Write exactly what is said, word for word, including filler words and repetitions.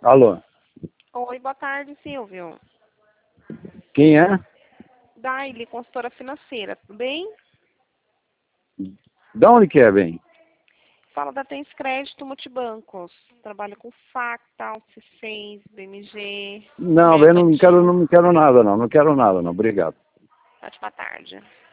Alô? Oi, boa tarde, Silvio. Quem é? Daile, consultora financeira, tudo bem? Da onde que é, bem? Fala da Tens Crédito Multibancos. Trabalha com Factal, C seis, B M G, Não, eu não quero, Mercantil. não quero nada, não. Não quero nada, não. Obrigado. Ótima tarde.